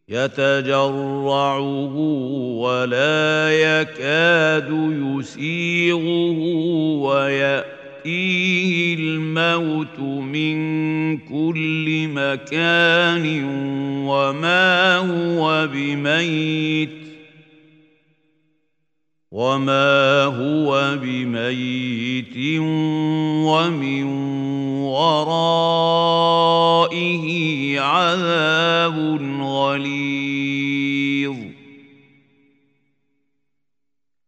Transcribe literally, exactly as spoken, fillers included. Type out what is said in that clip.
يتجرعه ولا يكاد يسيغه ويأتيه الموت من كل مكان وما هو بميت وما هو بميت ومن ورائه عذاب غليظ